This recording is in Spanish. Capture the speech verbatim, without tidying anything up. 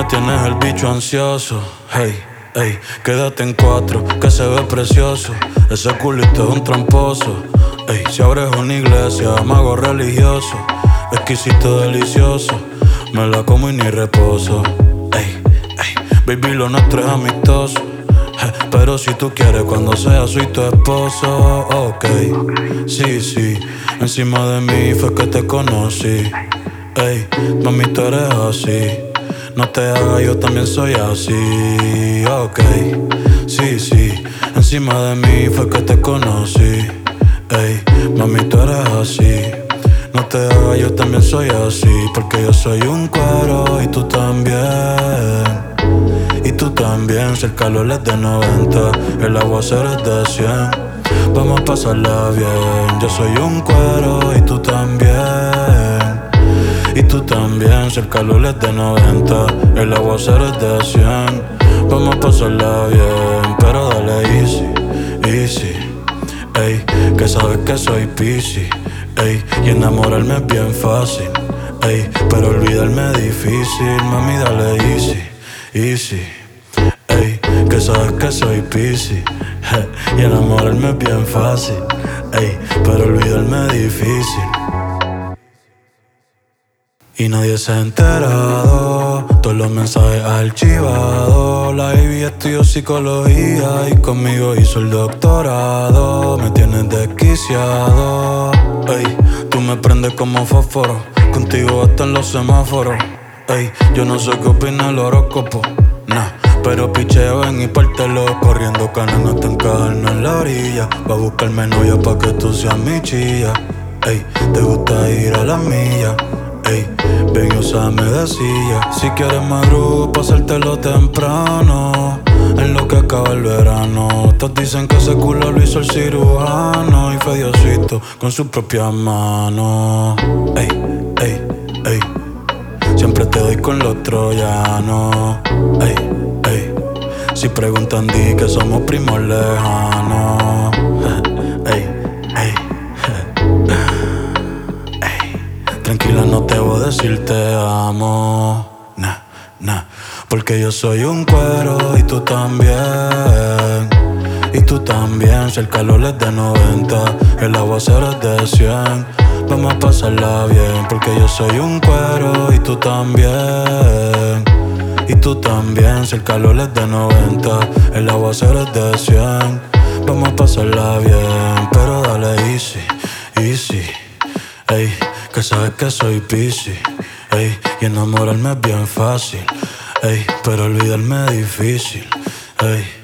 me tienes el bicho ansioso. Hey, hey, quédate en cuatro, que se ve precioso. Ese culito es un tramposo. Ey, si abres una iglesia, mago religioso. Exquisito, delicioso. Me la como y ni reposo. Ey, ey, baby, lo nuestro es amistoso. Eh, pero si tú quieres, cuando sea, soy tu esposo. Ok, sí, sí. Encima de mí fue que te conocí. Ey, mami, tú eres así. No te hagas, yo también soy así. Ok, sí, sí. Encima de mí fue que te conocí. Ey, mami, tú eres así. No te hagas, yo también soy así. Porque yo soy un cuero y tú también. Y tú también, si el calor es de noventa, el aguacero es de cien. Vamos a pasarla bien. Yo soy un cuero y tú también. Y tú también, si el calor es de noventa, el aguacero es de cien. Vamos a pasarla bien, pero dale easy, easy. Ey, que sabes que soy piscis. Ey, y enamorarme es bien fácil. Ey, pero olvidarme es difícil. Mami, dale easy, easy. Ey, que sabes que soy piscis. Y enamorarme es bien fácil. Ey, pero olvidarme es difícil. Y nadie se ha enterado, todos los mensajes archivados. La baby estudió psicología y conmigo hizo el doctorado. Me tienes desquiciado. Ey, tú me prendes como fósforo, contigo hasta en los semáforos. Ey, yo no sé qué opina el horóscopo, nah, pero picheo en y pártelo. Corriendo canan hasta encajarnos en la orilla. Va a buscarme novia pa' que tú seas mi chilla. Ey, te gusta ir a la milla. Ey, ven y úsame de silla. Si quieres madrugo, pasártelo temprano. En lo que acaba el verano. Todos dicen que ese culo lo hizo el cirujano. Y fue Diosito con sus propias manos. Ey, ey, ey. Siempre te doy con los troyanos. Ey, ey. Si preguntan di que somos primos lejanos. Ey, ey. Tranquila, no te voy a decir te amo. Nah, nah. Porque yo soy un cuero y tú también. Y tú también. Si el calor es de noventa, el aguacero es de cien. Vamos a pasarla bien. Porque yo soy un cuero y tú también. Y tú también. Si el calor es de noventa, el aguacero es de cien. Vamos a pasarla bien. Pero dale easy, easy. Ey, que sabes que soy piscis. Ey, y enamorarme es bien fácil. Ey, pero olvidarme es difícil. Ey.